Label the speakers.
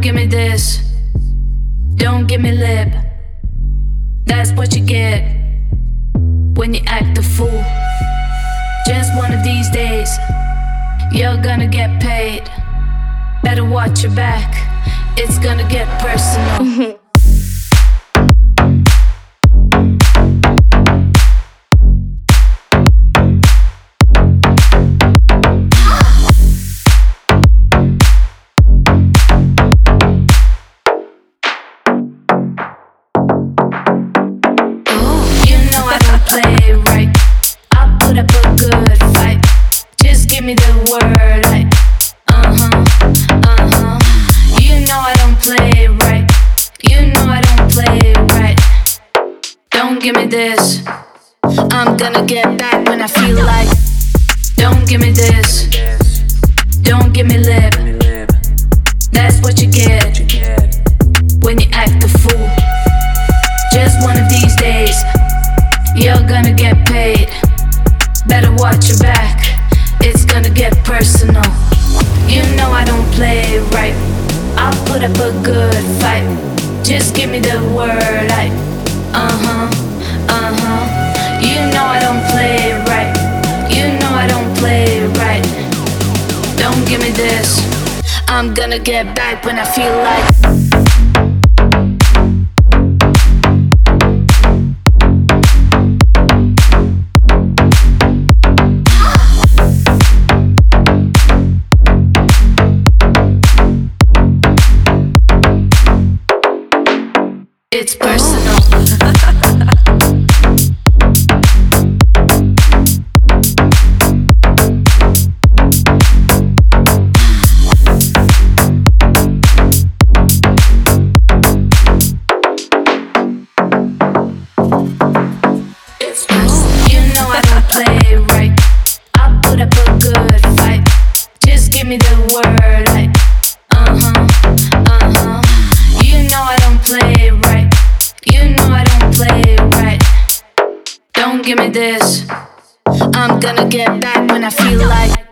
Speaker 1: give me this, don't give me lip. That's what you get when you act a fool. Just one of these days, you're gonna get paid. Better watch your back, it's gonna get personal. Play right, I'll put up a good fight. Just give me the word, like, You know I don't play right. You know I don't play right. Don't give me this, I'm gonna get back when I feel like. Don't give me this, don't give me lip. That's what you get when you act a fool. Just one of these days, you're gonna get paid. Better watch your back, it's gonna get personal. You know I don't play right, I'll put up a good fight. Just give me the word, like, You know I don't play right. You know I don't play right. Don't give me this, I'm gonna get back when I feel like. It's personal. It's personal. You know I don't play right, I'll put up a good fight. Just give me the word, like, You know I don't play right. You know I don't play right. Don't give me this, I'm gonna get back when I feel like.